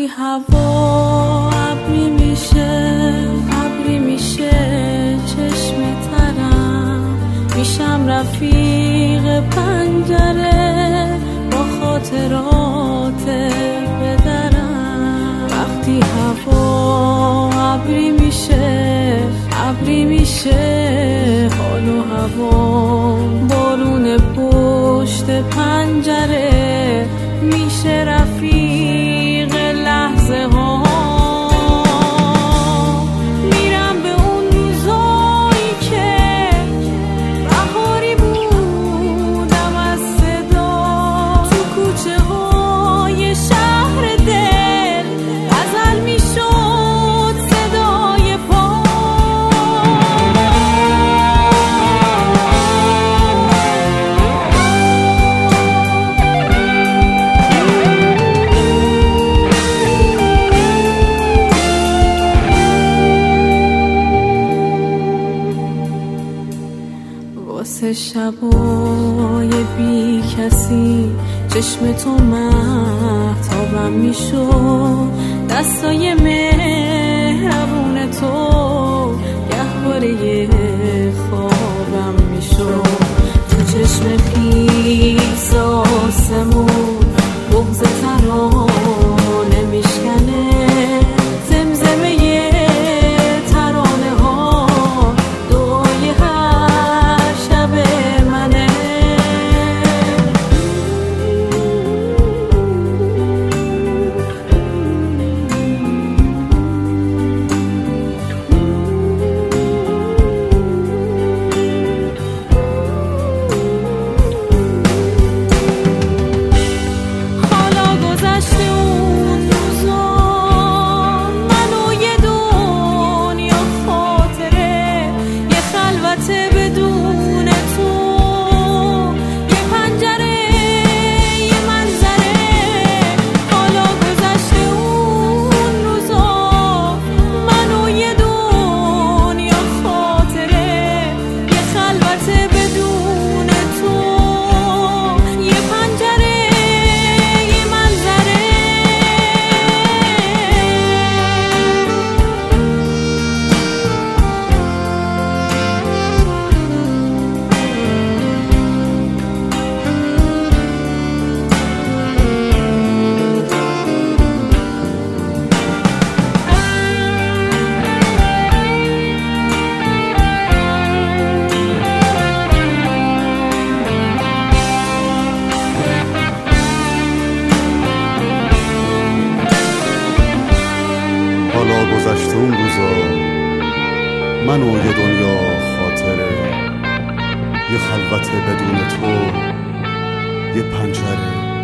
وقتی هوا ابری میشه چشم ترم، میشم رفیق پنجره با خاطرات بدرم. وقتی هوا ابری میشه حال و هوا بارون پشت پنجره، میشه رفیق لحظه ها. میرم به اون روزایی که بهاری بودم از صدا، تو کوچه های شهر دل غزل میشد صدای پا. واسه شبای بی کسی چشم تو مهتابم میشد، دستای مهربون تو گهواره خوابم میشد. تو چشم پیس آسمون بغض ترانه میشکنه، زمزمه ترانه ها دعای هر شب منه. حالا گذشته اون روزا، من و یه دنیا خاطره، یه خلوت بدون تو، یه پنجره یه منظره. حالا گذشته اون روزا، من و یه دنیا خاطره، یه خلوت بدون تو، یه پنجره یه منظره. حالا گذشته اون روزا، من و یه دنیا خاطره، یه خلوت بدون تو، یه پنجره